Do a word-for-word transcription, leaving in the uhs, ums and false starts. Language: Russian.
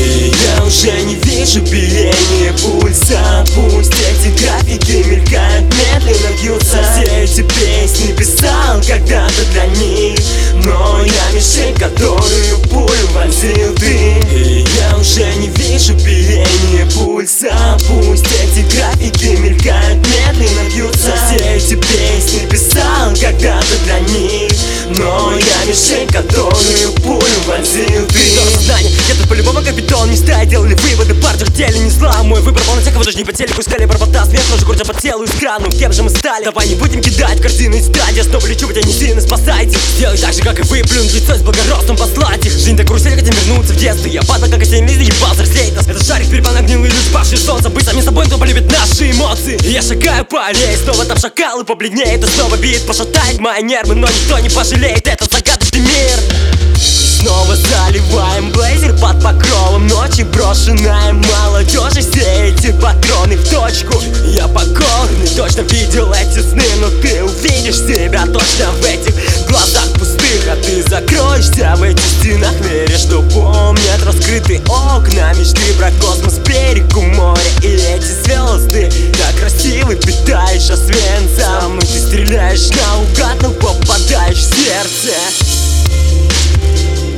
И я уже не вижу биения пульса. Пусть эти графики мелькают, медленно бьются. Все эти песни писал когда-то для них, но я мишень, которую пулю вонзил ты. И я уже не вижу биения пульса. Пусть эти графики мелькают, медленно бьются. Все эти песни писал когда-то для них, но я мишень, которую пулю вонзил ты. Сознание, я тут по-любому как бетон. Не стая делали выводы, партию хотели не зла. Мой выбор был на тех, кого даже не по телеку искали. Барбата, смех, ножи крутя по телу из крану. Кем же мы стали? Давай не будем кидать картины из стадии. Я снова лечу, хотя не сильно спасайте. Сделай так же, как и вы, плюнуть в лицо с благородством послать их. Жизнь так карусель, хотим вернуться в детство. Я падал, как осенний лист, ебал, взрослеет нас. Это шарик, перепан, гнилый люди, павший солнце. Быть самим собой, кто полюбит наши эмоции. И я шагаю по аллее, снова там шакал и побледнеет. И снова бит, пошатает мои нервы, но никто не пожалеет этот загадочный мир. Снова заливаем блейзер под покровом ночи. Брошенная молодежи, все эти патроны в точку. Я покорный, точно видел эти сны, но ты увидишь себя точно в этих глазах пустых. А ты закроешься в этих стенах, веришь, что помнят раскрытые окна. Мечты про космос, берегу моря и эти звезды. Так красивы, питаешь освенцем, и ты стреляешь наугад, но попадаешь в сердце.